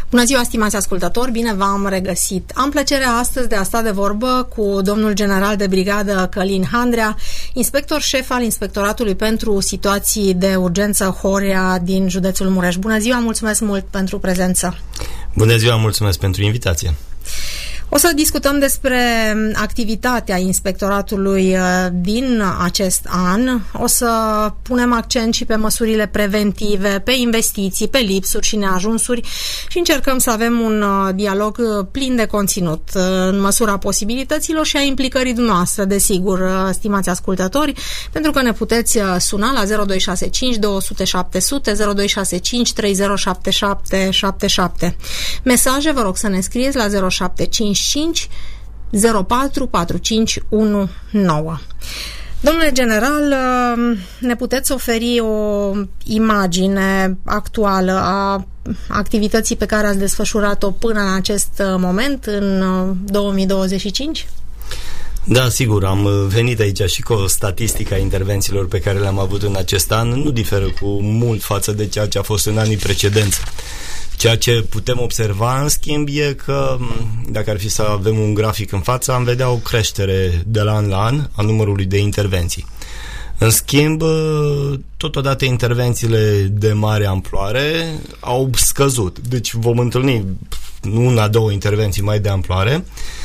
Bună ziua, stimați ascultători, bine v-am regăsit. Am plăcerea astăzi de a sta de vorbă cu domnul general de brigadă Călin Handrea, inspector șef al Inspectoratului pentru Situații de Urgență Horea din județul Mureș. Bună ziua, mulțumesc mult pentru prezență. Bună ziua, mulțumesc pentru invitație. O să discutăm despre activitatea inspectoratului din acest an. O să punem accent și pe măsurile preventive, pe investiții, pe lipsuri și neajunsuri și încercăm să avem un dialog plin de conținut în măsura posibilităților și a implicării dumneavoastră, desigur, stimați ascultători, pentru că ne puteți suna la 0265 200 700, 0265 307777. Mesaje vă rog să ne scrieți la 0755 04 4519. Domnule general, ne puteți oferi o imagine actuală a activității pe care ați desfășurat-o până în acest moment, în 2025? Da, sigur, am venit aici și cu o statistică a intervențiilor pe care le-am avut în acest an. Nu diferă cu mult față de ceea ce a fost în anii precedenți. Ceea ce putem observa, în schimb, e că, dacă ar fi să avem un grafic în față, am vedea o creștere de la an la an a numărului de intervenții. În schimb, totodată intervențiile de mare amploare au scăzut. Deci vom întâlni una, două intervenții mai de amploare,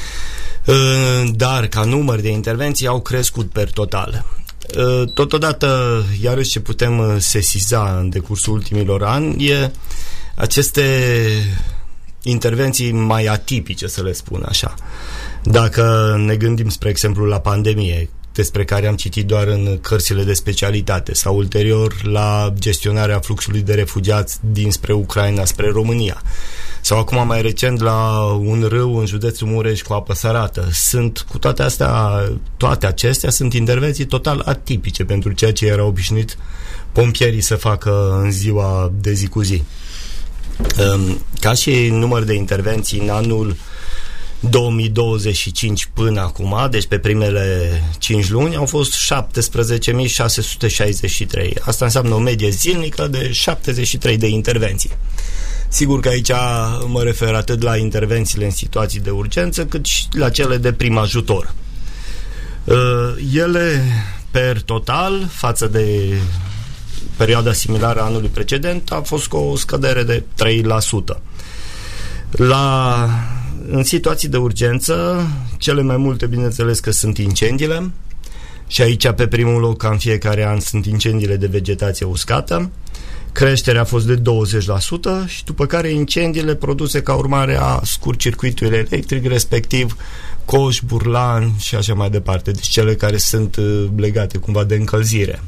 dar ca număr de intervenții au crescut per total. Totodată, iarăși ce putem sesiza în decursul ultimilor ani e aceste intervenții mai atipice, să le spun așa. Dacă ne gândim, spre exemplu, la pandemie, despre care am citit doar în cărțile de specialitate, sau ulterior la gestionarea fluxului de refugiați dinspre Ucraina spre România, sau acum mai recent la un râu în județul Mureș cu apă sărată, toate acestea sunt intervenții total atipice pentru ceea ce era obișnuit pompierii să facă în ziua de zi cu zi. Ca și număr de intervenții în anul 2025 până acum, deci pe primele 5 luni, au fost 17.663. Asta înseamnă o medie zilnică de 73 de intervenții. Sigur că aici mă refer atât la intervențiile în situații de urgență, cât și la cele de prim ajutor. Ele, per total, față de perioada similară a anului precedent, a fost cu o scădere de 3%. În situații de urgență, cele mai multe, bineînțeles, că sunt incendiile, și aici pe primul loc, ca în fiecare an, sunt incendiile de vegetație uscată. Creșterea a fost de 20% și după care incendiile produse ca urmare a scurt-circuitului electric, respectiv coș, burlan și așa mai departe, deci cele care sunt legate cumva de încălzire.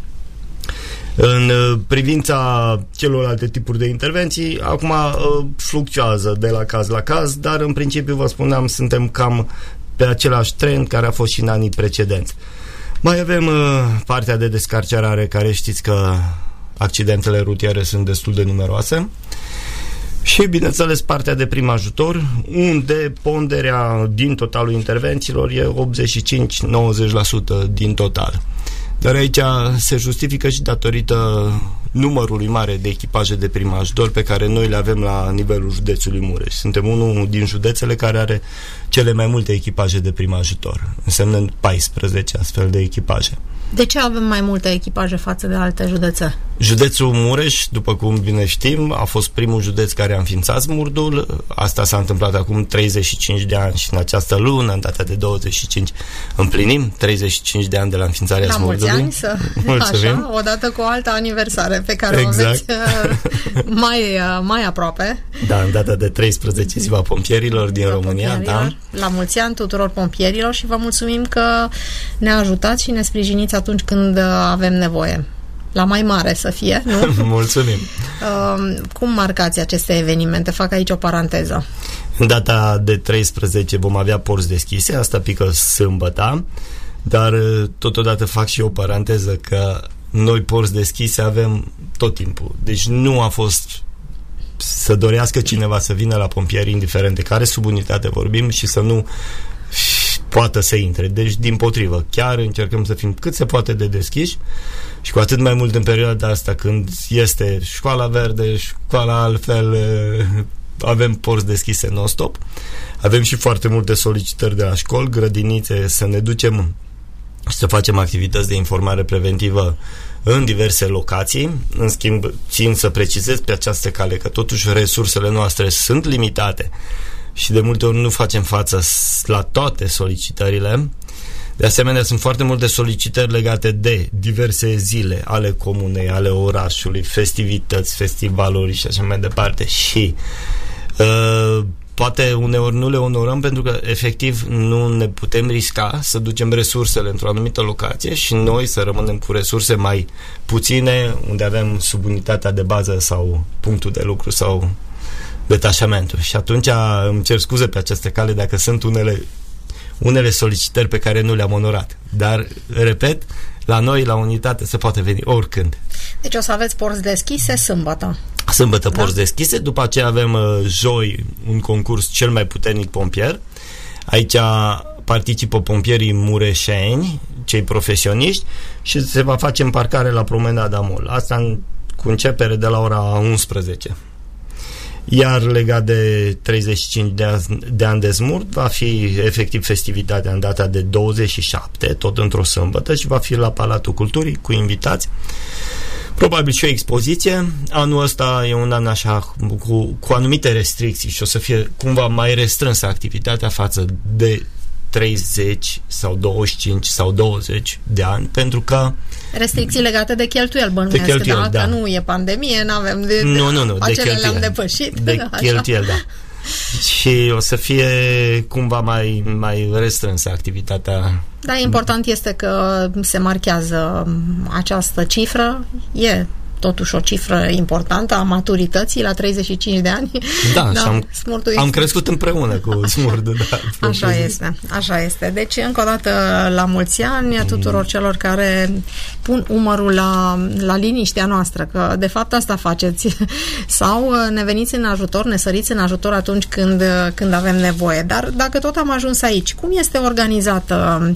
În privința celorlalte tipuri de intervenții, acum fluctuează de la caz la caz, dar în principiu, vă spuneam, suntem cam pe același trend care a fost și în anii precedenți. Mai avem partea de descarcerare, care știți că accidentele rutiere sunt destul de numeroase, și, bineînțeles, partea de prim ajutor, unde ponderea din totalul intervențiilor e 85-90% din total. Dar aici se justifică și datorită numărului mare de echipaje de prim ajutor pe care noi le avem la nivelul județului Mureș. Suntem unul din județele care are cele mai multe echipaje de prim ajutor, însemnând 14 astfel de echipaje. De ce avem mai multe echipaje față de alte județe? Județul Mureș, după cum bine știm, a fost primul județ care a înființat SMURD-ul. Asta s-a întâmplat acum 35 de ani și în această lună, în data de 25, împlinim 35 de ani de la înființarea SMURD-ului. La mulți ani, așa, odată cu o altă aniversare pe care o aveți mai aproape. Da, în data de 13, ziua pompierilor din România. Da. La mulți ani tuturor pompierilor și vă mulțumim că ne ajutați și ne sprijiniți atunci când avem nevoie. La mai mare să fie, nu? Mulțumim! Cum marcați aceste evenimente? Fac aici o paranteză. În data de 13 vom avea porți deschise, asta pică sâmbăta, dar totodată fac și o paranteză că noi porți deschise avem tot timpul. Deci nu a fost să dorească cineva să vină la pompieri, indiferent de care subunitate vorbim, și să nu poată să intre. Deci, dimpotrivă, chiar încercăm să fim cât se poate de deschiși, și cu atât mai mult în perioada asta când este școala verde, școala altfel avem porți deschise non-stop. Avem și foarte multe solicitări de la școli, grădinițe, să ne ducem și să facem activități de informare preventivă în diverse locații. În schimb, țin să precizez pe această cale că totuși resursele noastre sunt limitate și de multe ori nu facem față la toate solicitările. De asemenea, sunt foarte multe solicitări legate de diverse zile ale comunei, ale orașului, festivități, festivaluri și așa mai departe și poate uneori nu le onorăm pentru că efectiv nu ne putem risca să ducem resursele într-o anumită locație și noi să rămânem cu resurse mai puține unde avem subunitatea de bază sau punctul de lucru sau detașamentul. Și atunci îmi cer scuze pe această cale dacă sunt unele solicitări pe care nu le-am onorat. Dar, repet, la noi, la unitate, se poate veni oricând. Deci o să aveți porți deschise sâmbătă. Sâmbătă porți deschise, după aceea avem joi un concurs cel mai puternic pompier. Aici participă pompierii mureșeni, cei profesioniști, și se va face împarcare la Promenada Mall. Asta cu începere de la ora 11. Iar legat de 35 de ani de smurt, va fi efectiv festivitatea în data de 27, tot într-o sâmbătă, și va fi la Palatul Culturii cu invitați. Probabil și o expoziție. Anul ăsta e un an așa cu anumite restricții și o să fie cumva mai restrânsă activitatea față de 30 sau 25 sau 20 de ani, pentru că restricții legate de cheltuieli, bănuiesc, da? Că nu e pandemie, n-avem nu, acele le-am depășit. De cheltuieli, da. Și o să fie cumva mai restrânsă activitatea. Da, important este că se marchează această cifră, e totuși o cifră importantă a maturității la 35 de ani. Da, și am crescut împreună cu Smurdu. Da, așa este. Deci, încă o dată, la mulți ani tuturor celor care pun umărul la liniștea noastră, că de fapt asta faceți. Sau ne veniți în ajutor, ne săriți în ajutor atunci când avem nevoie. Dar dacă tot am ajuns aici, cum este organizată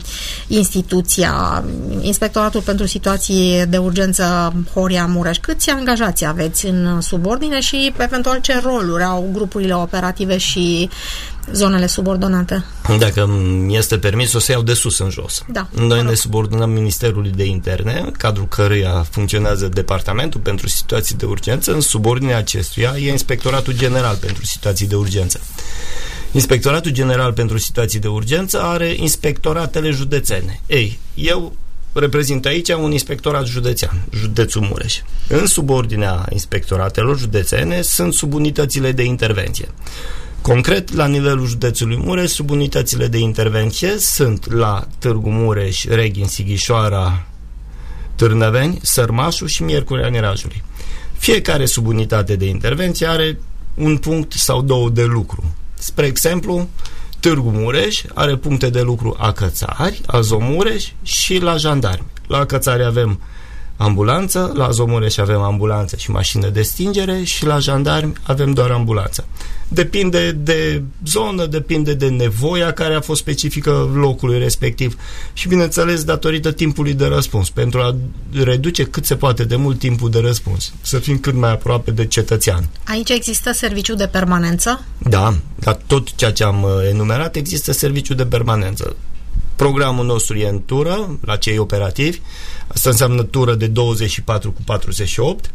instituția, Inspectoratul pentru Situații de Urgență Horia Mureș? Câți angajați aveți în subordine și eventual ce roluri au grupurile operative și zonele subordonate? Dacă mi este permis, o să iau de sus în jos. Da, noi ne subordonăm Ministerului de Interne, în cadrul căruia funcționează Departamentul pentru Situații de Urgență. În subordinea acestuia e Inspectoratul General pentru Situații de Urgență. Inspectoratul General pentru Situații de Urgență are inspectoratele județene. Eu reprezint aici un inspectorat județean, județul Mureș. În subordinea inspectoratelor județene sunt subunitățile de intervenție. Concret, la nivelul județului Mureș, subunitățile de intervenție sunt la Târgu Mureș, Reghin, Sighișoara, Târnăveni, Sărmașul și Miercurea Nirajului. Fiecare subunitate de intervenție are un punct sau două de lucru. Spre exemplu, Târgu Mureș are puncte de lucru a Cățari, a Zomureș și la jandarmi. La Cățari avem ambulanță, la Zomureș avem ambulanță și mașină de stingere și la jandarmi avem doar ambulanță. Depinde de zonă, depinde de nevoia care a fost specifică locului respectiv și, bineînțeles, datorită timpului de răspuns, pentru a reduce cât se poate de mult timpul de răspuns, să fim cât mai aproape de cetățean. Aici există serviciu de permanență? Da, la tot ceea ce am enumerat există serviciu de permanență. Programul nostru e în tură, la cei operativi. Asta înseamnă tură de 24 cu 48.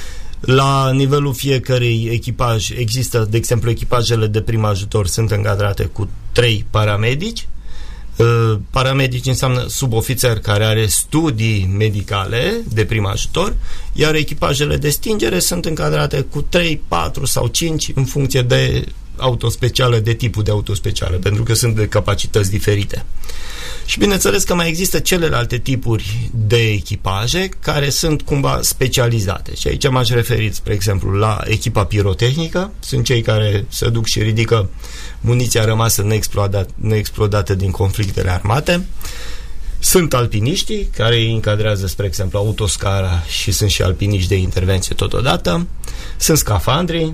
La nivelul fiecărui echipaj există, de exemplu, echipajele de prim ajutor sunt încadrate cu 3 paramedici. Paramedici înseamnă subofițer care are studii medicale de prim ajutor, iar echipajele de stingere sunt încadrate cu 3, 4 sau 5 în funcție de autospecială, de tipul de autospecială, pentru că sunt de capacități diferite. Și bineînțeles că mai există celelalte tipuri de echipaje care sunt cumva specializate. Și aici m-aș referi, spre exemplu, la echipa pirotehnică. Sunt cei care se duc și ridică muniția rămasă neexplodată din conflictele armate. Sunt alpiniștii, care îi încadrează, spre exemplu, autoscara și sunt și alpiniști de intervenție totodată. Sunt scafandrii,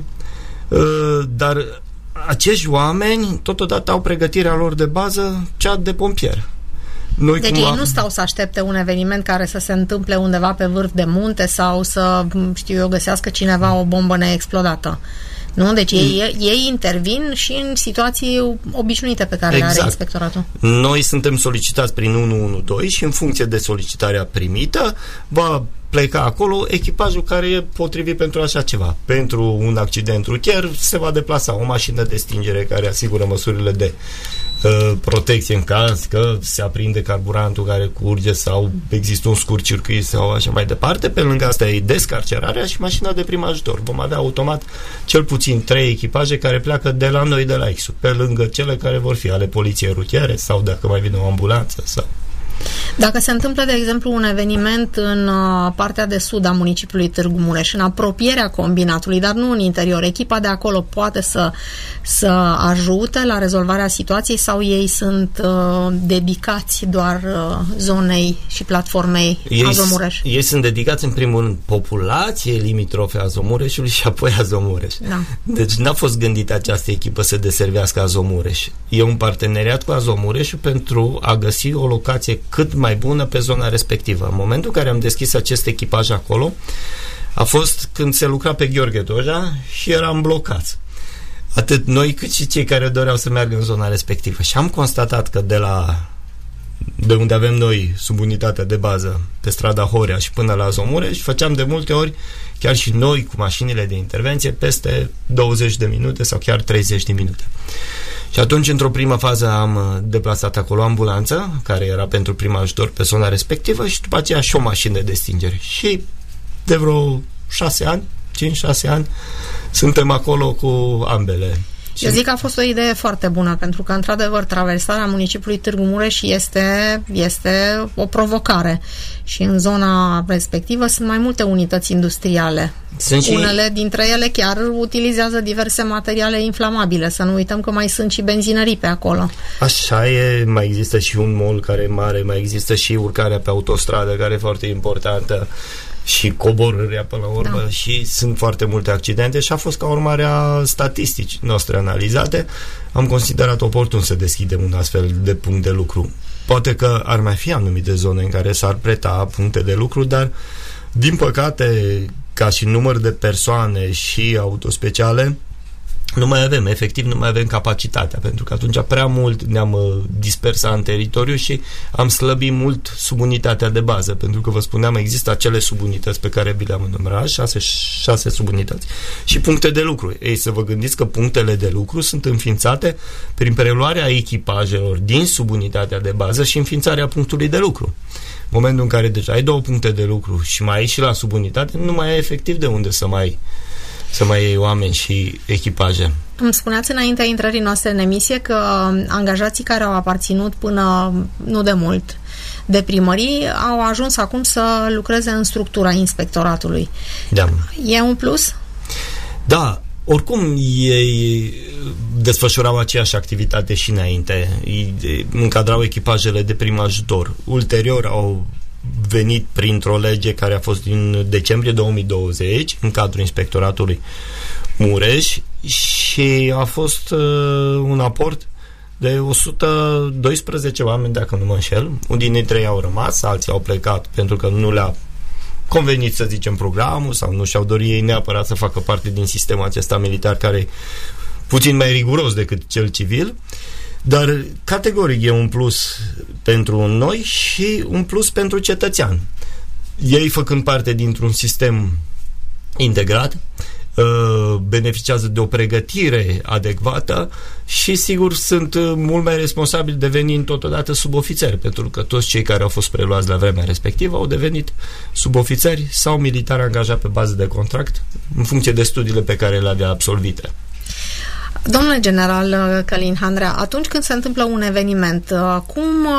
dar acești oameni totodată au pregătirea lor de bază, cea de pompier. Deci ei nu stau să aștepte un eveniment care să se întâmple undeva pe vârf de munte sau să, găsească cineva o bombă neexplodată. Nu? Deci ei intervin și în situații obișnuite pe care le are inspectoratul. Noi suntem solicitați prin 112 și în funcție de solicitarea primită va pleca acolo echipajul care e potrivit pentru așa ceva. Pentru un accident rutier se va deplasa o mașină de stingere care asigură măsurile de protecție în caz că se aprinde carburantul care curge sau există un scurt circuit sau așa mai departe. Pe lângă asta e descarcerarea și mașina de prim ajutor. Vom avea automat cel puțin 3 echipaje care pleacă de la noi, de la IXU, pe lângă cele care vor fi ale poliției rutiere sau dacă mai vine o ambulanță sau... Dacă se întâmplă, de exemplu, un eveniment în partea de sud a municipiului Târgu Mureș, în apropierea combinatului, dar nu în interior, echipa de acolo poate să ajute la rezolvarea situației sau ei sunt dedicați doar zonei și platformei Azomureș? Ei sunt dedicați în primul rând populației limitrofe a Azomureșului și apoi Azomureș. Da. Deci n-a fost gândită această echipă să deservească Azomureș. E un parteneriat cu Azomureșul pentru a găsi o locație cât mai bună pe zona respectivă. În momentul în care am deschis acest echipaj acolo, a fost când se lucra pe Gheorghe Doja și eram blocați. Atât noi cât și cei care doreau să meargă în zona respectivă. Și am constatat că de unde avem noi subunitatea de bază, pe strada Horea și până la Azomureș, făceam de multe ori, chiar și noi cu mașinile de intervenție, peste 20 de minute sau chiar 30 de minute. Și atunci, într-o primă fază, am deplasat acolo o ambulanță, care era pentru prim ajutor pe zona respectivă, și după aceea și o mașină de stingere. Și de vreo 5-6 ani, suntem acolo cu ambele. Eu zic că a fost o idee foarte bună, pentru că, într-adevăr, traversarea municipiului Târgu Mureș este o provocare. Și în zona respectivă sunt mai multe unități industriale. Unele dintre ele chiar utilizează diverse materiale inflamabile. Să nu uităm că mai sunt și benzinării pe acolo. Așa e, mai există și un mall care e mare, mai există și urcarea pe autostradă, care e foarte importantă, și coborârea până la urmă, da. Și sunt foarte multe accidente și a fost ca urmare a statistici noastre analizate. Am considerat oportun să deschidem un astfel de punct de lucru. Poate că ar mai fi anumite zone în care s-ar preta puncte de lucru, dar din păcate, ca și număr de persoane și autospeciale, nu mai avem capacitatea, pentru că atunci prea mult ne-am dispersat în teritoriu și am slăbit mult subunitatea de bază, pentru că vă spuneam, există acele subunități pe care vi le-am enumerat, 6 subunități și puncte de lucru. Ei, să vă gândiți că punctele de lucru sunt înființate prin preluarea echipajelor din subunitatea de bază și înființarea punctului de lucru. În momentul în care deja ai 2 puncte de lucru și mai ai și la subunitate, nu mai ai efectiv de unde să mai iei oameni și echipaje. Îmi spuneați înaintea intrării noastre în emisie că angajații care au aparținut până nu de mult de primării au ajuns acum să lucreze în structura inspectoratului. Da. E un plus? Da. Oricum ei desfășurau aceeași activitate și înainte. Încadrau echipajele de prim ajutor. Ulterior au venit printr-o lege care a fost din decembrie 2020 în cadrul Inspectoratului Mureș și a fost un aport de 112 oameni, dacă nu mă înșel. Unii dintre ei au rămas, alții au plecat pentru că nu le-a convenit, să zicem, programul sau nu și-au dorit ei neapărat să facă parte din sistemul acesta militar, care e puțin mai riguros decât cel civil. Dar categoric e un plus pentru noi și un plus pentru cetățean. Ei, făcând parte dintr-un sistem integrat, beneficiază de o pregătire adecvată și, sigur, sunt mult mai responsabili, devenind totodată subofițeri, pentru că toți cei care au fost preluați la vremea respectivă au devenit subofițeri sau militari angajați pe bază de contract în funcție de studiile pe care le avea absolvite. Domnule general Călin Handrea, atunci când se întâmplă un eveniment, cum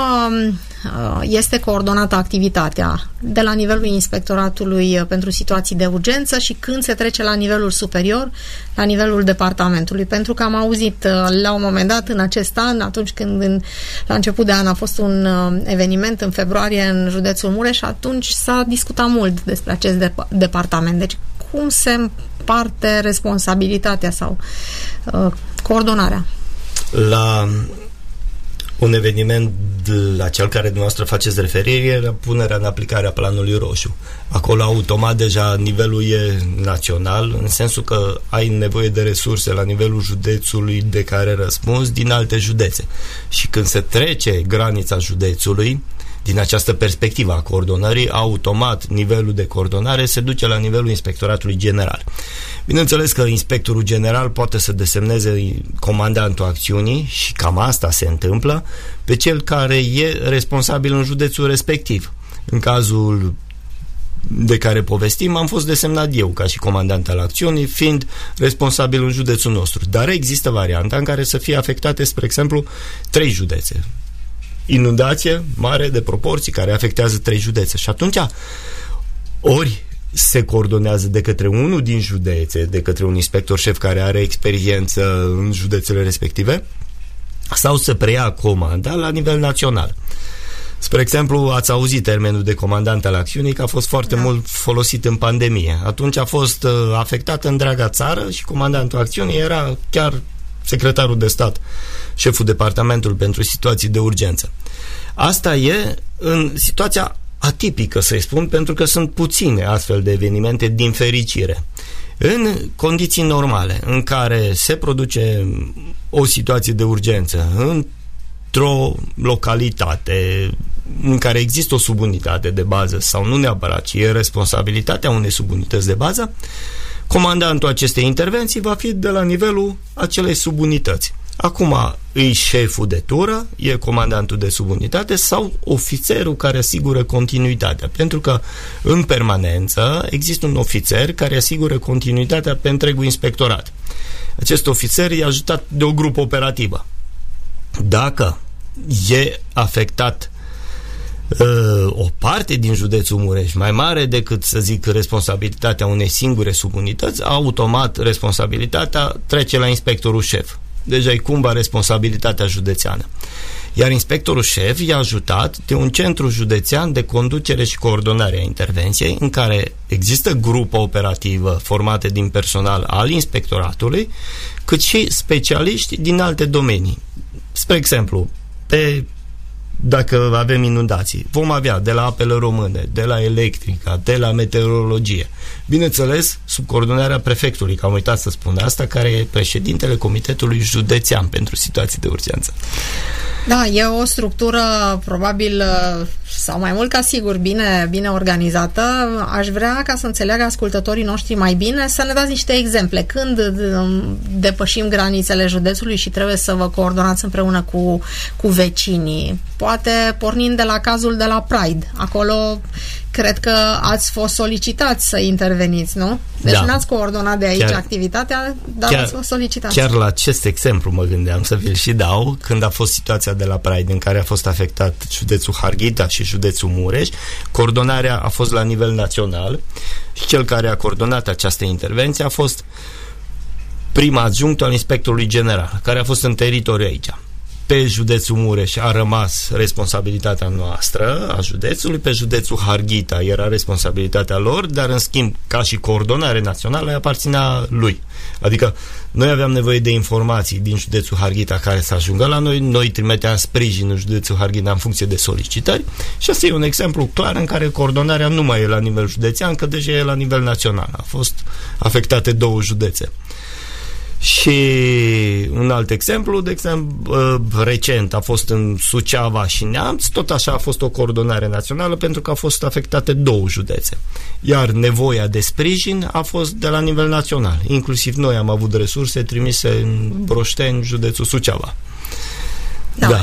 este coordonată activitatea de la nivelul Inspectoratului pentru situații de urgență și când se trece la nivelul superior, la nivelul departamentului? Pentru că am auzit la un moment dat în acest an, atunci când la început de an a fost un eveniment în februarie în județul Mureș, atunci s-a discutat mult despre acest departament. Deci cum se împarte responsabilitatea sau coordonarea? Un eveniment la cel care dumneavoastră faceți referire era punerea în aplicare a planului roșu. Acolo automat deja nivelul e național, în sensul că ai nevoie de resurse la nivelul județului de care răspunzi din alte județe. Și când se trece granița județului, din această perspectivă a coordonării, automat nivelul de coordonare se duce la nivelul inspectoratului general. Bineînțeles că inspectorul general poate să desemneze comandantul acțiunii și cam asta se întâmplă pe cel care e responsabil în județul respectiv. În cazul de care povestim, am fost desemnat eu ca și comandant al acțiunii, fiind responsabil în județul nostru. Dar există varianta în care să fie afectate, spre exemplu, 3 județe. Inundație mare de proporții care afectează 3 județe. Și atunci, ori se coordonează de către unul din județe, de către un inspector șef care are experiență în județele respective, sau se preia comanda la nivel național. Spre exemplu, ați auzit termenul de comandant al acțiunii, că a fost foarte mult folosit în pandemie. Atunci a fost afectat întreaga țară și comandantul acțiunii era chiar secretarul de stat, șeful departamentului pentru situații de urgență. Asta e în situația atipică, să-i spun, pentru că sunt puține astfel de evenimente, din fericire. În condiții normale, în care se produce o situație de urgență într-o localitate în care există o subunitate de bază, sau nu neapărat, ci e responsabilitatea unei subunități de bază, comandantul acestei intervenții va fi de la nivelul acelei subunități. Acum îi șeful de tură, e comandantul de subunitate sau ofițerul care asigură continuitatea, pentru că în permanență există un ofițer care asigură continuitatea pe întregul inspectorat. Acest ofițer e ajutat de o grupă operativă. Dacă e afectat o parte din județul Mureș mai mare decât, să zic, responsabilitatea unei singure subunități, automat responsabilitatea trece la inspectorul șef. Deja e cumva responsabilitatea județeană. Iar inspectorul șef e ajutat de un centru județean de conducere și coordonare a intervenției, în care există grupă operativă formată din personal al inspectoratului, cât și specialiști din alte domenii. Spre exemplu, dacă avem inundații, vom avea de la apele române, de la electrica, de la meteorologie. Bineînțeles, sub coordonarea prefectului, că am uitat să spun asta, care e președintele Comitetului Județean pentru situații de urgență. Da, e o structură probabil, sau mai mult ca sigur, bine organizată. Aș vrea, ca să înțeleagă ascultătorii noștri mai bine, să ne dați niște exemple. Când depășim granițele județului și trebuie să vă coordonați împreună cu vecinii? Poate pornind de la cazul de la Pride. Acolo cred că ați fost solicitați să interveniți, nu? Deci n-ați coordonat de aici activitatea, dar ați fost solicitați. Chiar la acest exemplu mă gândeam să vi-l și dau, când a fost situația de la Pride în care a fost afectat județul Harghita și județul Mureș. Coordonarea a fost la nivel național și cel care a coordonat această intervenție a fost prima adjunctă al inspectorului general, care a fost în teritoriu aici. Pe județul Mureș a rămas responsabilitatea noastră, a județului, pe județul Harghita era responsabilitatea lor, dar în schimb, ca și coordonare națională, aparținea lui. Adică noi aveam nevoie de informații din județul Harghita care să ajungă la noi, noi trimiteam sprijin în județul Harghita în funcție de solicitări și asta e un exemplu clar în care coordonarea nu mai e la nivel județean, că deja e la nivel național. A fost afectate 2 județe. Și un alt exemplu, de exemplu, recent a fost în Suceava și Neamț, tot așa a fost o coordonare națională pentru că a fost afectate 2 județe. Iar nevoia de sprijin a fost de la nivel național. Inclusiv noi am avut resurse trimise în Broșteni, județul Suceava. Da.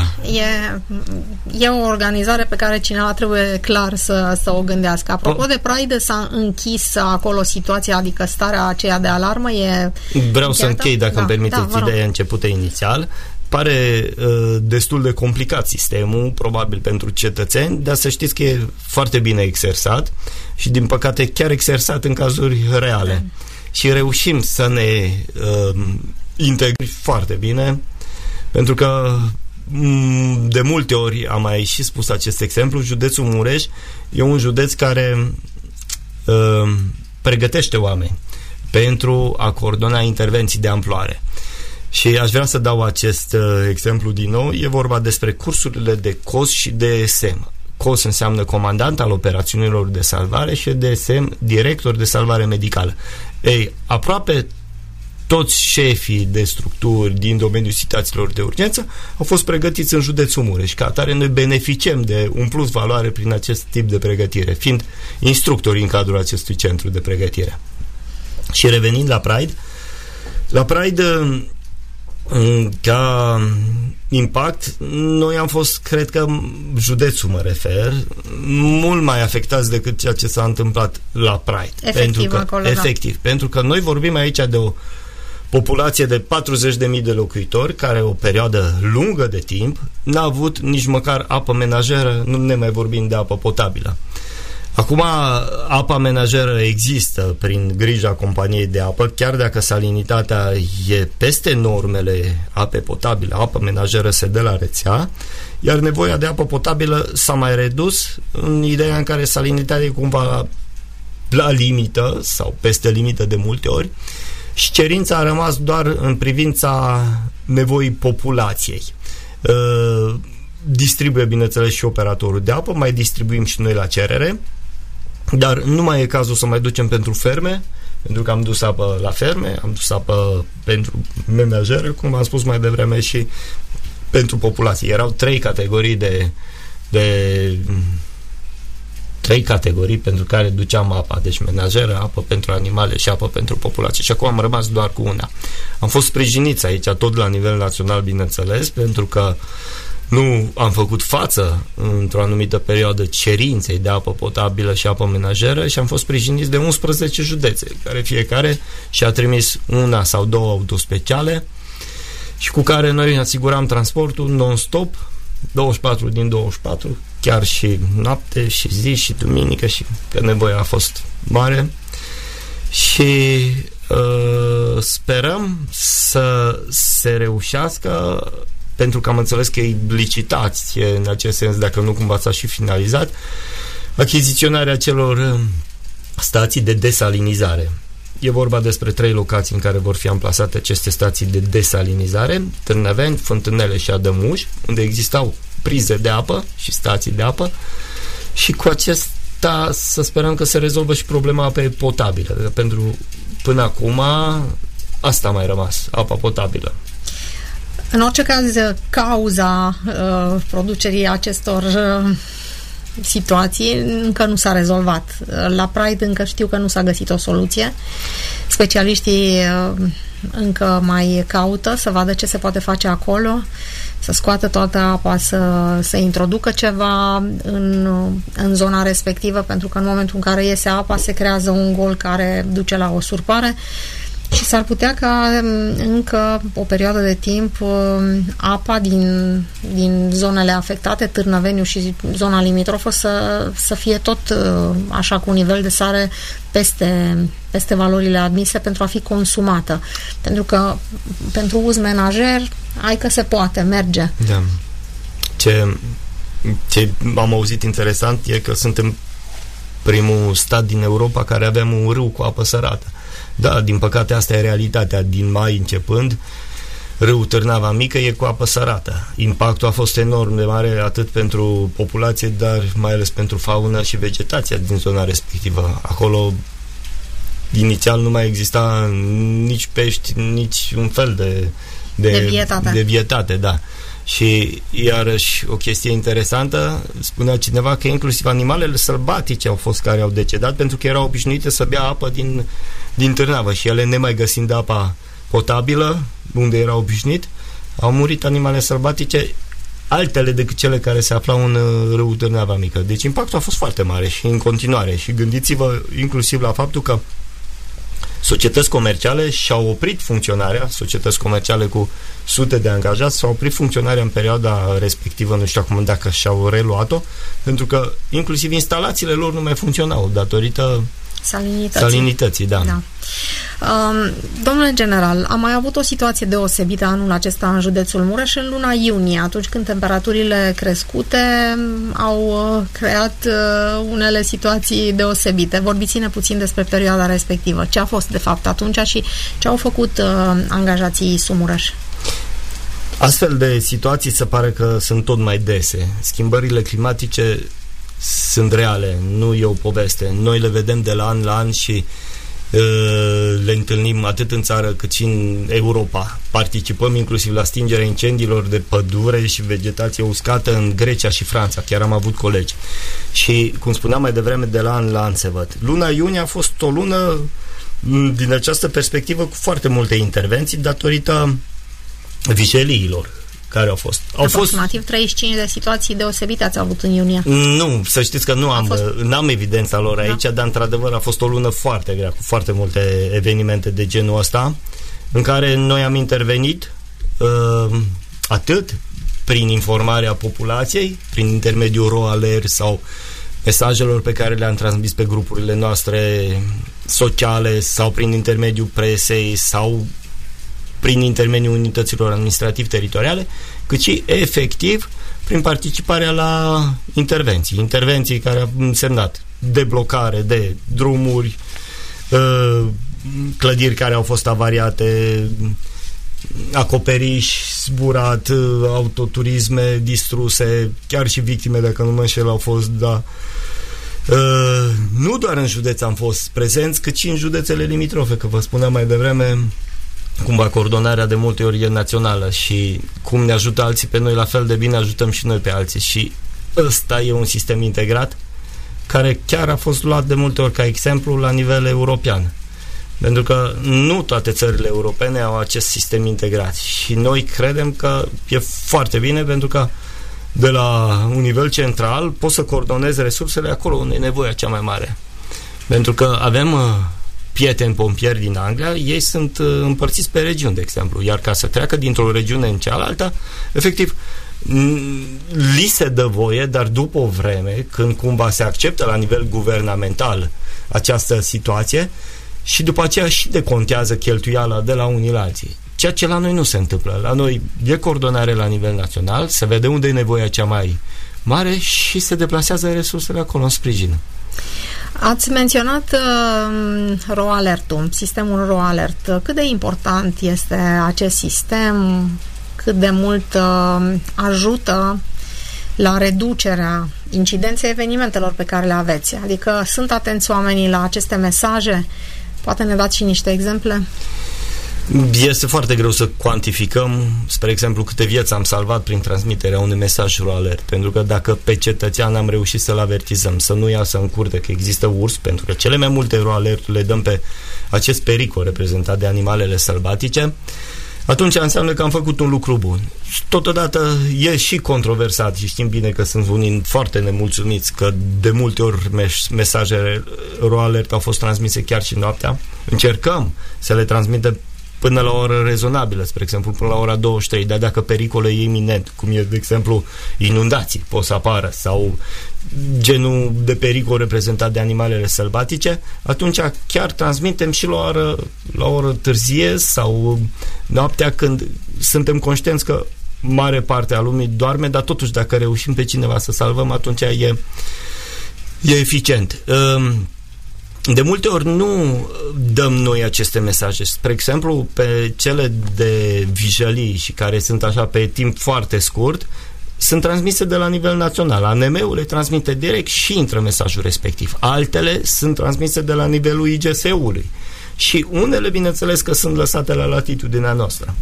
E o organizare pe care cineva trebuie clar să o gândească. Apropo de Pride, s-a închis acolo situația, adică starea aceea de alarmă e... Vreau să închei, dacă îmi permiteți, ideea începută inițial. Pare destul de complicat sistemul, probabil pentru cetățeni, dar să știți că e foarte bine exersat și, din păcate, chiar exersat în cazuri reale. Și reușim să ne integrăm foarte bine, pentru că de multe ori am mai și spus acest exemplu. Județul Mureș e un județ care pregătește oameni pentru a coordona intervenții de amploare. Și Și aș vrea să dau acest exemplu din nou. E vorba despre cursurile de COS și DSM. COS înseamnă comandant al operațiunilor de salvare și DSM director de salvare medicală. Ei, aproape toți șefii de structuri din domeniul situațiilor de urgență au fost pregătiți în județul Mureș. Ca atare, noi beneficiem de un plus valoare prin acest tip de pregătire, fiind instructori în cadrul acestui centru de pregătire. Și revenind la Pride, ca impact, noi am fost, cred că județul mă refer, mult mai afectați decât ceea ce s-a întâmplat la Pride. Pentru că noi vorbim aici de o populație de 40.000 de locuitori care o perioadă lungă de timp n-a avut nici măcar apă menajeră, nu ne mai vorbim de apă potabilă. Acum, apa menajeră există prin grija companiei de apă, chiar dacă salinitatea e peste normele ape potabile, apă menajeră se dă la rețea, iar nevoia de apă potabilă s-a mai redus în ideea în care salinitatea e cumva la limită sau peste limită de multe ori și cerința a rămas doar în privința nevoii populației. Distribuie, bineînțeles, și operatorul de apă, mai distribuim și noi la cerere, dar nu mai e cazul să mai ducem pentru ferme, pentru că am dus apă la ferme, am dus apă pentru menajere, cum am spus mai devreme, și pentru populație. Erau trei categorii pentru care duceam apa, deci menajeră, apă pentru animale și apă pentru populație. Și acum am rămas doar cu una. Am fost sprijiniți aici, tot la nivel național, bineînțeles, pentru că nu am făcut față într-o anumită perioadă cerinței de apă potabilă și apă menajeră și am fost sprijiniți de 11 județe, care fiecare și-a trimis una sau două autospeciale și cu care noi asiguram transportul non-stop, 24 din 24, chiar și noapte și zi și duminică, și că nevoia a fost mare. Și sperăm să se reușească, pentru că am înțeles că e licitație în acest sens, dacă nu cumva s-a și finalizat, achiziționarea celor stații de desalinizare. E vorba despre 3 locații în care vor fi amplasate aceste stații de desalinizare: Târnăveni, Fântânele și Adămuș, unde existau prize de apă și stații de apă, și cu acesta să sperăm că se rezolvă și problema apei potabile, pentru până acum asta a mai rămas, apa potabilă. În orice caz, cauza producerii acestor situații încă nu s-a rezolvat. La Pride încă știu că nu s-a găsit o soluție. Specialiștii încă mai caută să vadă ce se poate face acolo, să scoată toată apa, să introducă ceva în zona respectivă, pentru că în momentul în care iese apa se creează un gol care duce la o surpare și s-ar putea ca încă o perioadă de timp apa din zonele afectate, Târnăveniu și zona limitrofă, să fie tot așa cu un nivel de sare peste valorile admise pentru a fi consumată. Pentru că pentru uz menajer, hai că se poate, merge. Da. Ce am auzit interesant e că suntem primul stat din Europa care avem un râu cu apă sărată. Da, din păcate asta e realitatea. Din mai începând, râul Târnava Mică e cu apă sărată. Impactul a fost enorm de mare, atât pentru populație, dar mai ales pentru fauna și vegetația din zona respectivă. Acolo inițial nu mai exista nici pești, nici un fel de vietate, da. Și iarăși o chestie interesantă, spunea cineva că inclusiv animalele sălbatice au fost care au decedat pentru că erau obișnuite să bea apă din Târnavă și ele, nemai găsind apa potabilă unde era obișnuit, au murit animale sălbatice altele decât cele care se aflau în râul Târnava Mică. Deci impactul a fost foarte mare și în continuare. Și gândiți-vă inclusiv la faptul că societăți comerciale și-au oprit funcționarea, societăți comerciale cu sute de angajați și-au oprit funcționarea în perioada respectivă, nu știu acum dacă și-au reluat-o, pentru că inclusiv instalațiile lor nu mai funcționau datorită salinității, da. Domnule general, am mai avut o situație deosebită anul acesta în județul Mureș, în luna iunie, atunci când temperaturile crescute au creat unele situații deosebite. Vorbiți-ne puțin despre perioada respectivă. Ce a fost de fapt atunci și ce au făcut angajații Sumureș? Astfel de situații se pare că sunt tot mai dese. Schimbările climatice sunt reale, nu e o poveste. Noi le vedem de la an la an și le întâlnim atât în țară cât și în Europa. Participăm inclusiv la stingerea incendiilor de pădure și vegetație uscată în Grecia și Franța. Chiar am avut colegi. Și, cum spuneam mai devreme, de la an se văd. Luna iunie a fost o lună, din această perspectivă, cu foarte multe intervenții datorită vijeliilor care au fost. Aproximativ 35 de situații deosebite ați avut în iunie. Nu, să știți că n-am evidența lor aici, dar într-adevăr a fost o lună foarte grea, cu foarte multe evenimente de genul ăsta, în care noi am intervenit atât prin informarea populației, prin intermediul RoAlert sau mesajelor pe care le-am transmis pe grupurile noastre sociale sau prin intermediul presei sau prin intermediul unităților administrativ-teritoriale, cât și efectiv prin participarea la intervenții care au însemnat deblocare de drumuri, clădiri care au fost avariate, acoperiș zburat, autoturisme distruse, chiar și victime, dacă nu mă înșel, au fost, da. Nu doar în județ am fost prezenți, cât și în județele limitrofe, că vă spuneam mai devreme, cumva coordonarea de multe ori e națională și cum ne ajută alții pe noi, la fel de bine ajutăm și noi pe alții. Și ăsta e un sistem integrat care chiar a fost luat de multe ori ca exemplu la nivel european. Pentru că nu toate țările europene au acest sistem integrat și noi credem că e foarte bine, pentru că de la un nivel central poți să coordonezi resursele acolo unde e nevoia cea mai mare. Pentru că avem prieteni pompieri din Anglia, ei sunt împărțiți pe regiuni, de exemplu, iar ca să treacă dintr-o regiune în cealaltă, efectiv, li se dă voie, dar după o vreme, când cumva se acceptă la nivel guvernamental această situație, și după aceea și decontează cheltuiala de la unii la alții. Ceea ce la noi nu se întâmplă. La noi e coordonare la nivel național, se vede unde e nevoia cea mai mare și se deplasează resursele acolo în sprijin. Ați menționat RoAlert-ul, sistemul RoAlert. Cât de important este acest sistem? Cât de mult ajută la reducerea incidenței evenimentelor pe care le aveți? Adică sunt atenți oamenii la aceste mesaje? Poate ne dați și niște exemple? Este foarte greu să cuantificăm, spre exemplu, câte vieți am salvat prin transmiterea unui mesaj RoAlert, pentru că dacă pe cetățean am reușit să-l avertizăm, să nu iasă în curte că există urs, pentru că cele mai multe RoAlert le dăm pe acest pericol reprezentat de animalele sălbatice, atunci înseamnă că am făcut un lucru bun. Totodată e și controversat și știm bine că sunt unii foarte nemulțumiți că de multe ori mesajele RoAlert au fost transmise chiar și noaptea. Încercăm să le transmitem până la o oră rezonabilă, spre exemplu până la ora 23, dar dacă pericolul e iminent, cum e, de exemplu, inundații pot să apară sau genul de pericol reprezentat de animalele sălbatice, atunci chiar transmitem și la o oră târzie sau noaptea, când suntem conștienți că mare parte a lumii doarme, dar totuși dacă reușim pe cineva să salvăm, atunci e eficient. De multe ori nu dăm noi aceste mesaje. Spre exemplu, pe cele de vijelii și care sunt așa pe timp foarte scurt, sunt transmise de la nivel național. ANM-ul le transmite direct și intră mesajul respectiv. Altele sunt transmise de la nivelul IGS-ului. Și unele, bineînțeles, că sunt lăsate la latitudinea noastră.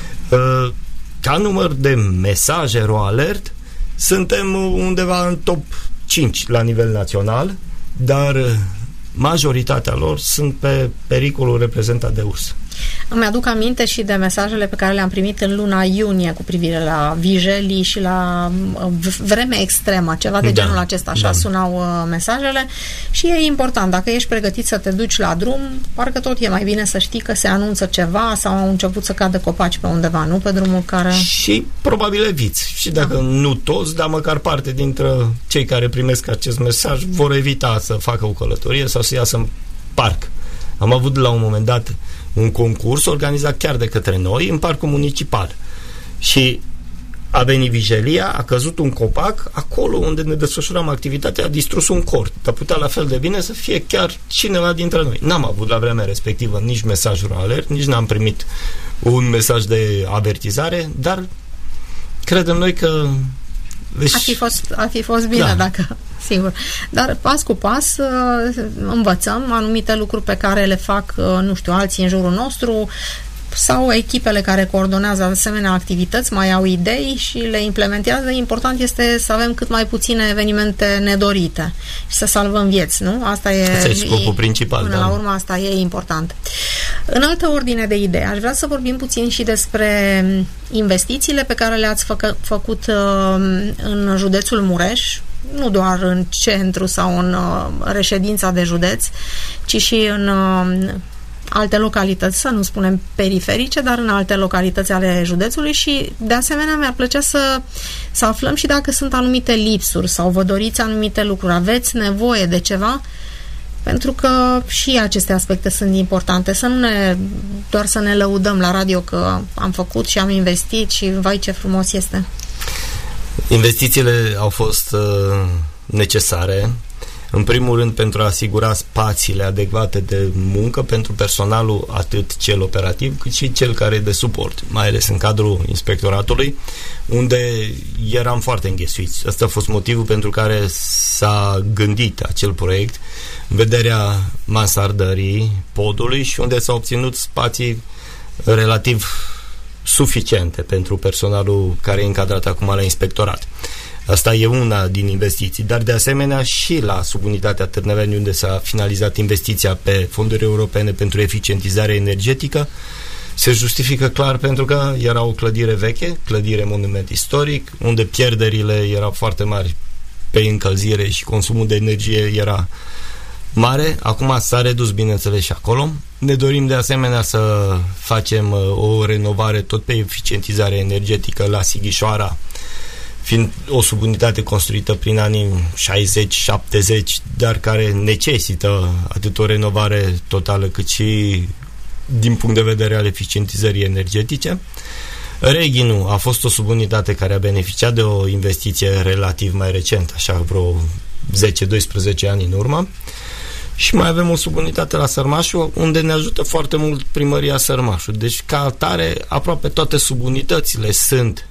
Ca număr de mesaje RoAlert, suntem undeva în top 5 la nivel național, dar majoritatea lor sunt pe pericolul reprezentat de urs. Îmi aduc aminte și de mesajele pe care le-am primit în luna iunie cu privire la vijelii și la vreme extremă, ceva de genul acesta, așa sunau mesajele, și e important, dacă ești pregătit să te duci la drum, parcă tot e mai bine să știi că se anunță ceva sau au început să cadă copaci pe undeva, nu? Pe drumul care... Și probabil eviți. Și dacă nu toți, dar măcar parte dintre cei care primesc acest mesaj vor evita să facă o călătorie sau să iasă în parc. Am avut la un moment dat un concurs organizat chiar de către noi în parcul municipal și a venit vijelia, a căzut un copac acolo unde ne desfășuram activitatea, a distrus un cort, dar putea la fel de bine să fie chiar cineva dintre noi. N-am avut la vremea respectivă nici mesajul alert, nici n-am primit un mesaj de avertizare, dar credem noi că ar fi fost bine dacă... Sigur. Dar pas cu pas învățăm anumite lucruri pe care le fac, nu știu, alții în jurul nostru, sau echipele care coordonează asemenea activități mai au idei și le implementează. Important este să avem cât mai puține evenimente nedorite și să salvăm vieți, nu? Asta e scopul principal. Până la urmă, asta e important. În altă ordine de idei, aș vrea să vorbim puțin și despre investițiile pe care le-ați făcut în județul Mureș, nu doar în centru sau în reședința de județ, ci și în alte localități, să nu spunem periferice, dar în alte localități ale județului și, de asemenea, mi-ar plăcea să aflăm și dacă sunt anumite lipsuri sau vă doriți anumite lucruri, aveți nevoie de ceva, pentru că și aceste aspecte sunt importante. Doar să ne lăudăm la radio că am făcut și am investit și vai ce frumos este. Investițiile au fost necesare, în primul rând pentru a asigura spațiile adecvate de muncă pentru personalul atât cel operativ cât și cel care e de suport, mai ales în cadrul inspectoratului, unde eram foarte înghesuiți. Asta a fost motivul pentru care s-a gândit acel proiect în vederea mansardării podului și unde s-au obținut spații relativ suficiente pentru personalul care e încadrat acum la inspectorat. Asta e una din investiții, dar de asemenea și la subunitatea Târnăveni, unde s-a finalizat investiția pe fonduri europene pentru eficientizare energetică, se justifică clar pentru că era o clădire veche, clădire monument istoric, unde pierderile erau foarte mari pe încălzire și consumul de energie era mare. Acum s-a redus, bineînțeles, și acolo. Ne dorim de asemenea să facem o renovare tot pe eficientizare energetică la Sighișoara, fiind o subunitate construită prin anii 60-70, dar care necesită atât o renovare totală cât și din punct de vedere al eficientizării energetice. Reghinu a fost o subunitate care a beneficiat de o investiție relativ mai recentă, așa vreo 10-12 ani în urmă. Și mai avem o subunitate la Sărmașu, unde ne ajută foarte mult primăria Sărmașu. Deci, ca atare, aproape toate subunitățile sunt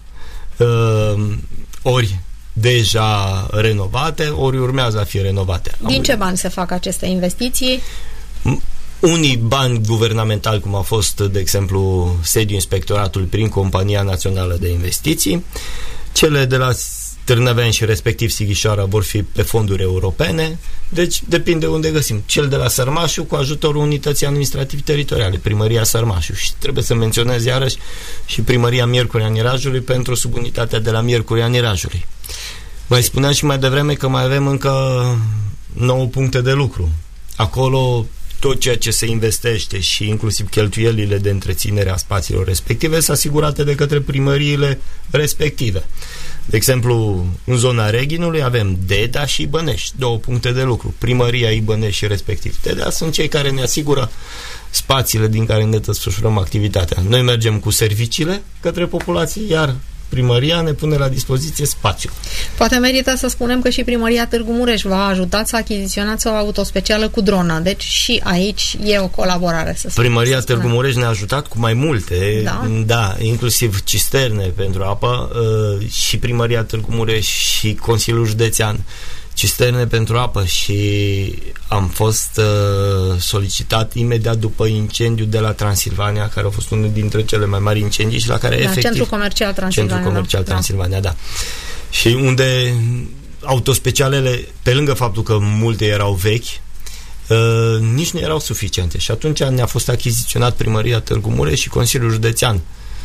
ori deja renovate, ori urmează a fi renovate. Din ce bani se fac aceste investiții? Unii bani guvernamentali, cum a fost, de exemplu, sediul inspectoratului prin Compania Națională de Investiții. Cele de la Târnăveni și respectiv Sighișoara vor fi pe fonduri europene, deci depinde unde găsim. Cel de la Sărmașu cu ajutorul unității administrativ-teritoriale, Primăria Sărmașu, și trebuie să menționez iarăși și Primăria Miercurea Nirajului pentru subunitatea de la Miercurea Nirajului. Mai spuneam și mai devreme că mai avem încă 9 puncte de lucru. Acolo tot ceea ce se investește și inclusiv cheltuielile de întreținere a spațiilor respective sunt asigurate de către primăriile respective. De exemplu, în zona Reghinului avem Deda și Bănești, 2 puncte de lucru. Primăria Ibănești și respectiv Deda sunt cei care ne asigură spațiile din care ne desfășurăm activitatea. Noi mergem cu serviciile către populație, iar primăria ne pune la dispoziție spațiu. Poate merită să spunem că și Primăria Târgu Mureș v-a ajutat să achiziționați o autospecială cu dronă. Deci și aici e o colaborare. Primăria Târgu Mureș ne-a ajutat cu mai multe, da, inclusiv cisterne pentru apă, și Primăria Târgu Mureș și Consiliul Județean, cisterne pentru apă, și am fost solicitat imediat după incendiu de la Transilvania, care a fost unul dintre cele mai mari incendii și la care efectiv... Centrul Comercial Transilvania. Centrul Comercial Transilvania, da. Și unde autospecialele, pe lângă faptul că multe erau vechi, nici nu erau suficiente. Și atunci ne-a fost achiziționat Primăria Târgu Mureș și Consiliul Județean.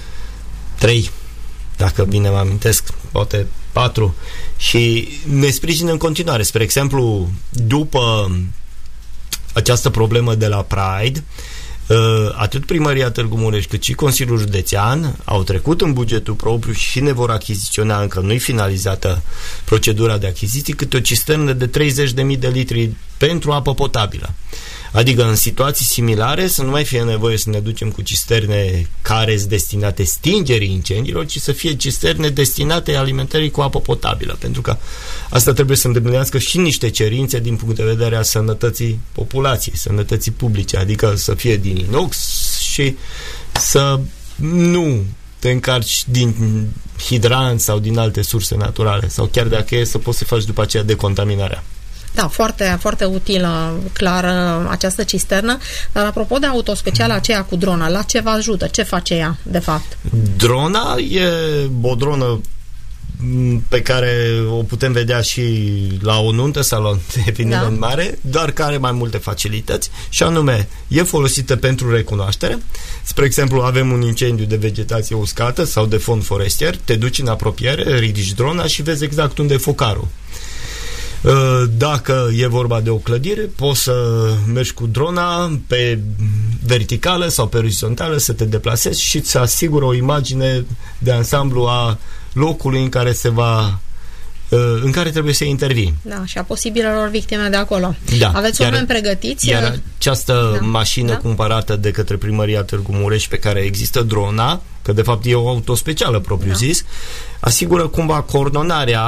3, dacă bine mă amintesc, poate 4, și ne sprijină în continuare. Spre exemplu, după această problemă de la Pride, atât Primăria Târgu Mureș cât și Consiliul Județean au trecut în bugetul propriu și ne vor achiziționa, încă nu-i finalizată procedura de achiziții, câte o cisternă de 30.000 de litri pentru apă potabilă. Adică în situații similare să nu mai fie nevoie să ne ducem cu cisterne care sunt destinate stingerii incendiilor, ci să fie cisterne destinate alimentării cu apă potabilă, pentru că asta trebuie să îndeplinească și niște cerințe din punct de vedere al sănătății populației, sănătății publice, adică să fie din inox și să nu te încarci din hidranți sau din alte surse naturale, sau chiar dacă e să poți să faci după aceea decontaminarea. Da, foarte, foarte utilă, clar, această cisternă. Dar apropo de autospeciala aceea cu drona, la ce vă ajută? Ce face ea, de fapt? Drona e o dronă pe care o putem vedea și la o nuntă sau la un eveniment mare, doar că are mai multe facilități, și anume e folosită pentru recunoaștere. Spre exemplu, avem un incendiu de vegetație uscată sau de fond forestier, te duci în apropiere, ridici drona și vezi exact unde e focarul. Dacă e vorba de o clădire, poți să mergi cu drona pe verticală sau pe orizontală, să te deplasezi și să asigură o imagine de ansamblu a locului în care trebuie să intervii. Da, și a posibilelor victime de acolo. Da. Aveți oameni pregătiți? Iar această mașină cumpărată de către Primăria Târgu Mureș, pe care există drona, că de fapt e o autospecială propriu-zis, asigură cumva coordonarea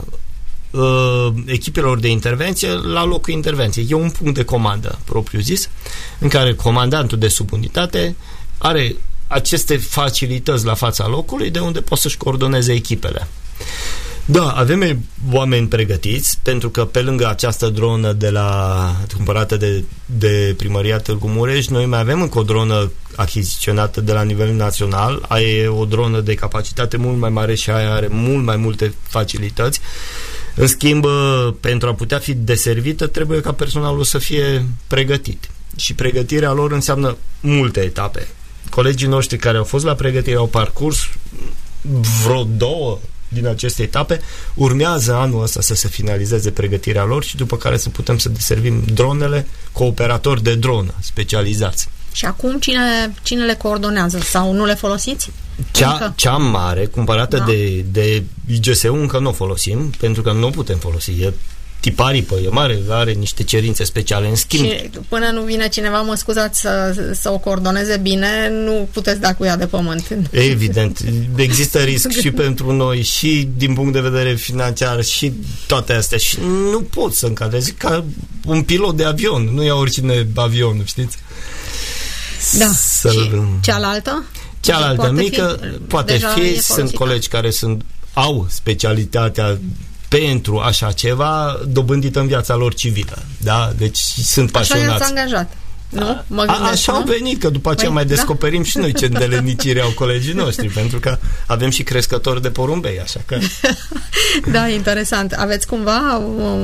echipelor de intervenție la locul intervenției. E un punct de comandă propriu-zis, în care comandantul de subunitate are aceste facilități la fața locului, de unde poate să-și coordoneze echipele. Da, avem oameni pregătiți, pentru că pe lângă această dronă cumpărată de Primăria Târgu Mureș, noi mai avem încă o dronă achiziționată de la nivel național. Aia e o dronă de capacitate mult mai mare și aia are mult mai multe facilități. În schimb, pentru a putea fi deservită, trebuie ca personalul să fie pregătit. Și pregătirea lor înseamnă multe etape. Colegii noștri care au fost la pregătire au parcurs vreo 2 din aceste etape. Urmează anul ăsta să se finalizeze pregătirea lor și după care să putem să deservim dronele cu operatori de dronă specializați. Și acum cine le coordonează sau nu le folosiți? Cea mare, cumpărată de IGSU, încă nu o folosim, pentru că nu o putem folosi. E tiparipă, e mare, are niște cerințe speciale. În schimb, și până nu vine cineva, mă scuzați, să o coordoneze bine, nu puteți da cu ea de pământ. Evident. Există risc și pentru noi, și din punct de vedere financiar, și toate astea. Și nu pot să încadrezi ca un pilot de avion. Nu ia oricine avion, știți? Da. Și cealaltă? Cealaltă mică poate fi. Sunt colegi care au specialitatea pentru așa ceva dobândită în viața lor civilă. Da? Deci sunt pasionați. Așa i-ați angajat. Nu? Mă gândesc, așa au venit, că după aceea mai descoperim și noi ce îndelenicire au colegii noștri, pentru că avem și crescători de porumbei, așa că... Da, interesant. Aveți cumva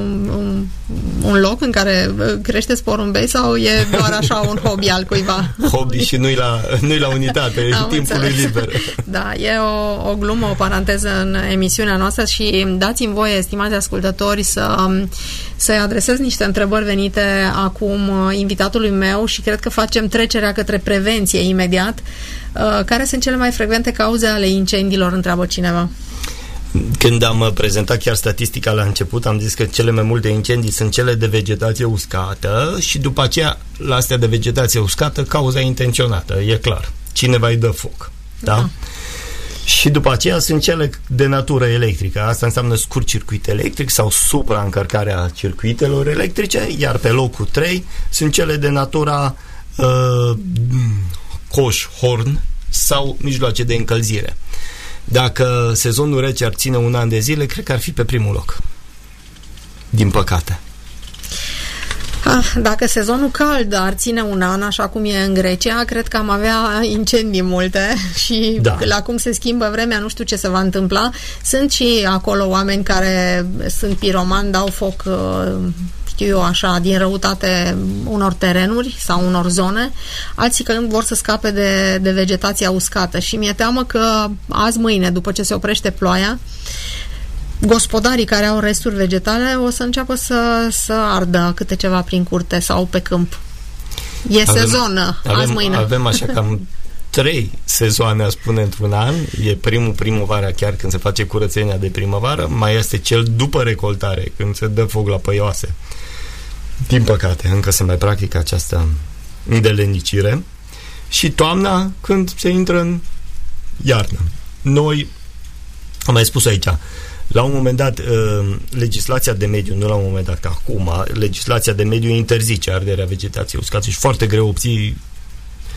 un loc în care creșteți porumbei sau e doar așa un hobby al cuiva? Hobby și nu-i la unitate, e timpul liber. Da, e o glumă, o paranteză în emisiunea noastră și dați-mi voie, estimați ascultători, să-i adresez niște întrebări venite acum invitatului meu și cred că facem trecerea către prevenție imediat. Care sunt cele mai frecvente cauze ale incendiilor, întreabă cineva? Când am prezentat chiar statistica la început, am zis că cele mai multe incendii sunt cele de vegetație uscată și după aceea, la astea de vegetație uscată, cauza intenționată, e clar. Cineva îi dă foc. Da? Și după aceea sunt cele de natură electrică. Asta înseamnă scurt circuit electric sau supraîncărcarea circuitelor electrice, iar pe locul 3 sunt cele de natura coș, horn sau mijloace de încălzire. Dacă sezonul rece ar ține un an de zile, cred că ar fi pe primul loc. Din păcate. Dacă sezonul cald ar ține un an, așa cum e în Grecia, cred că am avea incendii multe și la cum se schimbă vremea, nu știu ce se va întâmpla. Sunt și acolo oameni care sunt piromani, dau foc, știu eu așa, din răutate unor terenuri sau unor zone, alții că vor să scape de vegetația uscată și mi-e teamă că azi, mâine, după ce se oprește ploaia, gospodarii care au resturi vegetale o să înceapă să ardă câte ceva prin curte sau pe câmp. Sezon, azi, mâine. Avem așa cam 3 sezoane, aș spune, într-un an. E primăvara, chiar când se face curățenia de primăvară, mai este cel după recoltare, când se dă foc la păioase. Din păcate, încă se mai practică această îndelenicire. Și toamna, când se intră în iarnă. Noi, am mai spus aici, la un moment dat, legislația de mediu, nu la un moment dat, că acum, legislația de mediu interzice arderea vegetației uscate și foarte greu obții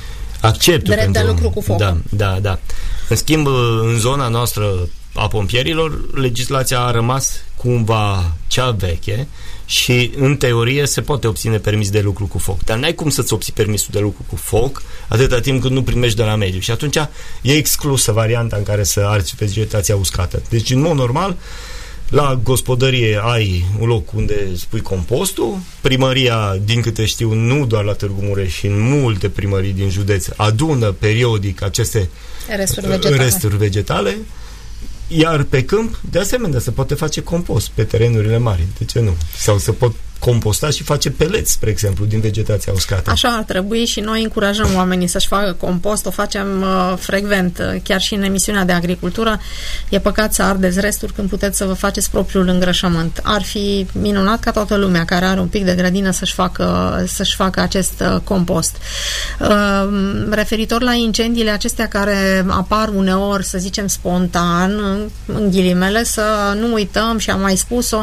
acceptul drept de lucru cu foc. Da. În schimb, în zona noastră a pompierilor, legislația a rămas cumva cea veche și în teorie se poate obține permis de lucru cu foc, dar n-ai cum să-ți obții permisul de lucru cu foc atâta timp cât nu primești de la mediu și atunci e exclusă varianta în care să arzi vegetația uscată. Deci, în mod normal, la gospodărie ai un loc unde spui compostul, primăria, din câte știu, nu doar la Târgu Mureș și în multe primării din județ, adună periodic aceste resturi vegetale, iar pe câmp, de asemenea, se poate face compost pe terenurile mari, de ce nu? Sau se pot composta și face peleți, spre exemplu, din vegetația uscată. Așa ar trebui și noi încurajăm oamenii să-și facă compost, o facem frecvent, chiar și în emisiunea de agricultură. E păcat să ardeți resturi când puteți să vă faceți propriul îngrășământ. Ar fi minunat ca toată lumea care are un pic de grădină să-și facă acest compost. Referitor la incendiile acestea care apar uneori, să zicem, spontan, în ghilimele, să nu uităm, și am mai spus-o,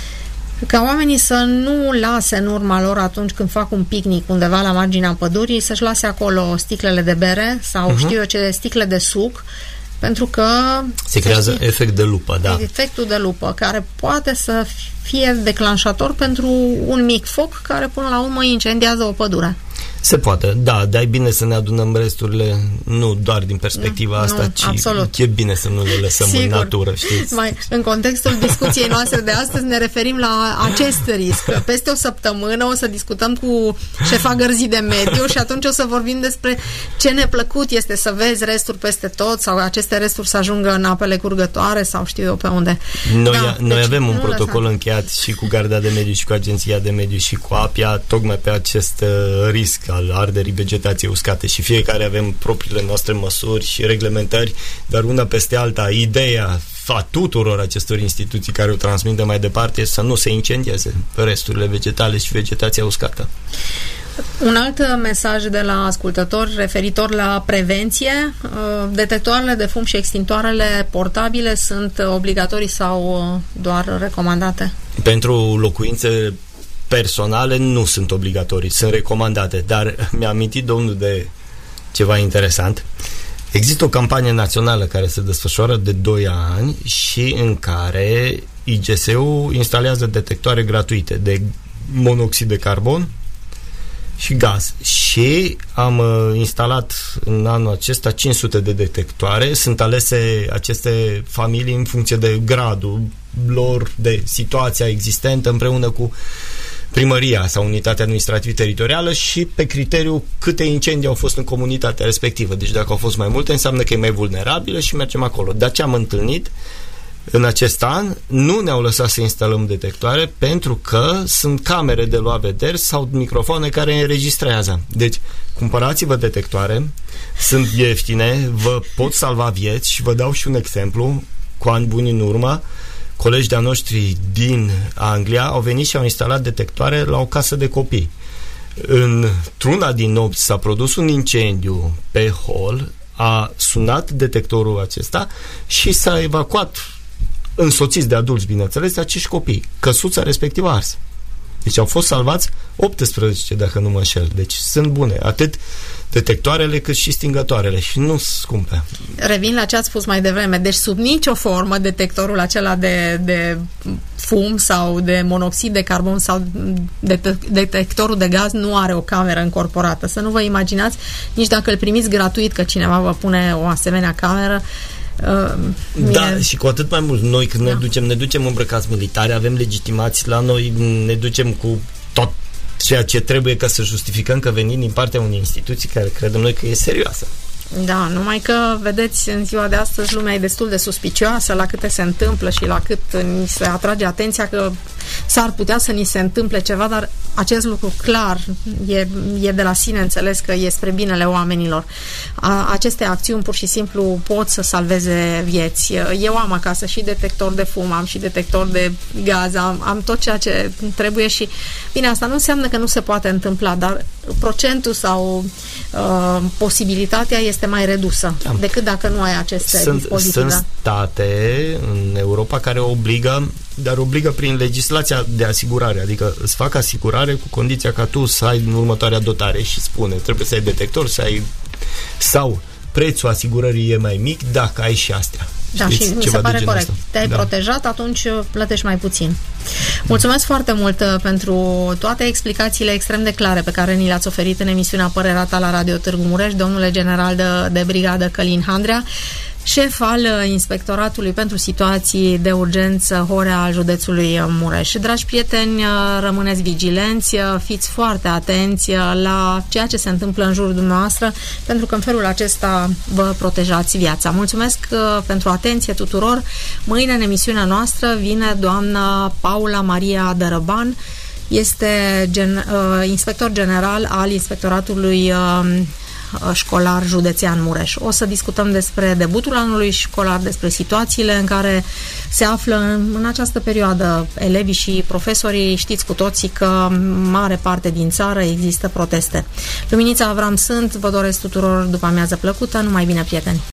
ca oamenii să nu lase în urma lor atunci când fac un picnic undeva la marginea pădurii, să-și lase acolo sticlele de bere sau știu eu ce, sticle de suc, pentru că se creează efect de lupă, da. Efectul de lupă, care poate să fie declanșator pentru un mic foc care până la urmă incendiază o pădure. Se poate, da, dar e bine să ne adunăm resturile nu doar din perspectiva asta, ci absolut. E bine să nu le lăsăm în natură, știți? În contextul discuției noastre de astăzi ne referim la acest risc. Peste o săptămână o să discutăm cu șefa Gărzii de Mediu și atunci o să vorbim despre ce neplăcut este să vezi resturi peste tot sau aceste resturi să ajungă în apele curgătoare sau știu eu pe unde. Noi avem un protocol încheiat și cu Garda de Mediu și cu Agenția de Mediu și cu APIA, tocmai pe acest risc al arderii vegetației uscate și fiecare avem propriile noastre măsuri și reglementări, dar una peste alta, ideea a tuturor acestor instituții care o transmită mai departe este să nu se incendieze resturile vegetale și vegetația uscată. Un alt mesaj de la ascultători referitor la prevenție: detectoarele de fum și extintoarele portabile sunt obligatorii sau doar recomandate? Pentru locuințe personale nu sunt obligatorii, sunt recomandate, dar mi-a amintit domnul de ceva interesant. Există o campanie națională care se desfășoară de 2 ani și în care IGS-ul instalează detectoare gratuite de monoxid de carbon și gaz. Și am instalat în anul acesta 500 de detectoare. Sunt alese aceste familii în funcție de gradul lor, de situația existentă, împreună cu primăria sau unitatea administrativ-teritorială și pe criteriu câte incendii au fost în comunitatea respectivă. Deci dacă au fost mai multe, înseamnă că e mai vulnerabilă și mergem acolo. Dar ce am întâlnit în acest an, nu ne-au lăsat să instalăm detectoare pentru că sunt camere de luat vederi sau microfoane care înregistrează. Deci, cumpărați-vă detectoare, sunt ieftine, vă pot salva vieți și vă dau și un exemplu. Cu ani buni în urmă, colegi de-a noștri din Anglia au venit și au instalat detectoare la o casă de copii. Într-una din nopți s-a produs un incendiu pe hol, a sunat detectorul acesta și s-a evacuat, însoțiți de adulți, bineînțeles, acești copii. Căsuța respectivă arsă. Deci au fost salvați 18, dacă nu mă înșel. Deci sunt bune, atât detectoarele cât și stingătoarele și nu sunt scumpe. Revin la ce ați spus mai devreme. Deci sub nicio formă detectorul acela de fum sau de monoxid de carbon sau detectorul de gaz nu are o cameră încorporată. Să nu vă imaginați, nici dacă îl primiți gratuit că cineva vă pune o asemenea cameră. Da, și cu atât mai mult noi când ne ducem îmbrăcați militari, avem legitimați la noi, ne ducem cu tot ceea ce trebuie ca să justificăm că venim din partea unei instituții care credem noi că e serioasă. Da, numai că, vedeți, în ziua de astăzi lumea e destul de suspicioasă la câte se întâmplă și la cât ni se atrage atenția că s-ar putea să ni se întâmple ceva, dar acest lucru clar e de la sine înțeles că e spre binele oamenilor. Aceste acțiuni pur și simplu pot să salveze vieți. Eu am acasă și detector de fum, am și detector de gaz, am tot ceea ce trebuie și, bine, asta nu înseamnă că nu se poate întâmpla, dar procentul sau posibilitatea este mai redusă decât dacă nu ai aceste dispozitive. Sunt state în Europa care obligă dar obligă prin legislația de asigurare, adică îți fac asigurare cu condiția ca tu să ai următoarea dotare și spune, trebuie să ai detector, să ai, sau prețul asigurării e mai mic dacă ai și astea. Da, știți? și mi se pare corect. Te-ai protejat, atunci plătești mai puțin. Mulțumesc foarte mult pentru toate explicațiile extrem de clare pe care ni le-ați oferit în emisiunea Părerea ta la Radio Târgu Mureș, domnule general de brigadă Călin Handrea, șef al Inspectoratului pentru Situații de Urgență Horea al județului Mureș. Dragi prieteni, rămâneți vigilenți, fiți foarte atenți la ceea ce se întâmplă în jurul dumneavoastră, pentru că în felul acesta vă protejați viața. Mulțumesc pentru atenție tuturor. Mâine în emisiunea noastră vine doamna Paula Maria Dărăban, este inspector general al Inspectoratului Școlar Județean Mureș. O să discutăm despre debutul anului școlar, despre situațiile în care se află în această perioadă elevii și profesorii. Știți cu toții că mare parte din țară există proteste. Luminița Avram sunt, vă doresc tuturor după amiază plăcută, numai bine, prieteni!